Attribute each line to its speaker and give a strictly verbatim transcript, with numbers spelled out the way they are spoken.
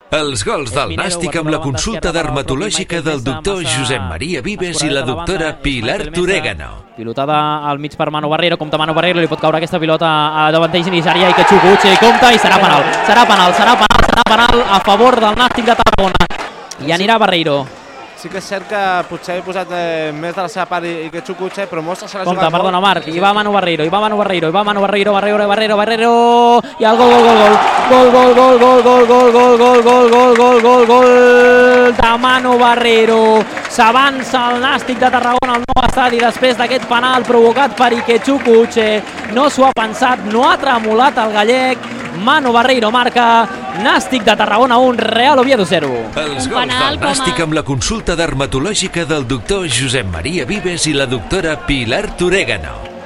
Speaker 1: Els gols del Nàstic amb la consulta dermatològica del doctor Josep Maria Vives i la doctora Pilar Torégano.
Speaker 2: Pilotada al mig per Manu Barreiro, compta Manu Barreiro, li pot caure aquesta pilota a davanteix iniciaria i que Chukwueze compta i serà penal, serà penal, serà penal, serà penal a favor del Nàstic de Tarragona. I anirà Barreiro.
Speaker 3: Sí que és cert que potser he posat eh, més de la seva part i, i que Chukwueze, però mostra que se l'ha
Speaker 2: Compte,
Speaker 3: jugat
Speaker 2: perdona,
Speaker 3: molt.
Speaker 2: Marc, i va Manu Barreiro, i va Manu Barreiro, i va Manu Barreiro, Barreiro, Barreiro, Barreiro, i el gol, gol, gol, gol, gol, gol, gol, gol, gol, gol, gol, gol, gol, gol, gol, gol de Manu Barreiro. S'avança el Nàstic de Tarragona al nou estadi després d'aquest penal provocat per Ike Chukwueze. No s'ho ha pensat, no ha tremolat el gallec. Manu Barreiro marca, Nàstic de Tarragona un, Real Oviedo zero.
Speaker 1: Els gols del Nàstic amb la consulta dermatològica del doctor Josep Maria Vives i la doctora Pilar Torégano.